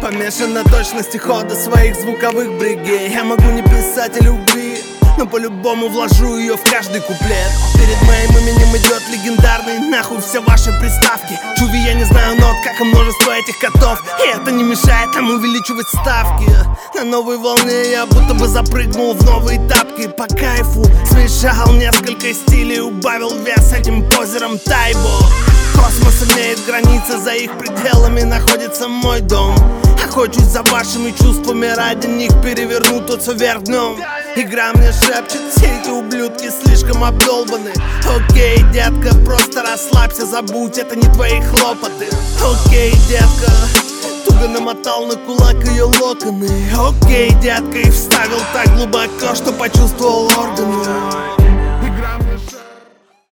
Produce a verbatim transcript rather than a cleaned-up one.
Помешан на точности хода своих звуковых бригей. Я могу не писать о любви, но по-любому вложу ее в каждый куплет. Перед моим именем идет легендарный нахуй все ваши приставки. Чуви, я не знаю нот, как и множество этих котов, и это не мешает нам увеличивать ставки. На новой волне я будто бы запрыгнул в новые тапки. По кайфу смешал несколько стилей, убавил вес этим позером Тайбо. Космос имеет границы, за их пределами находится мой дом. Охочусь за вашими чувствами, ради них переверну тот все вверх днем. Игра мне шепчет, все эти ублюдки слишком обдолбаны. Окей, детка, просто расслабься, забудь, это не твои хлопоты. Окей, детка, туго намотал на кулак ее локоны. Окей, детка, и вставил так глубоко, что почувствовал органы.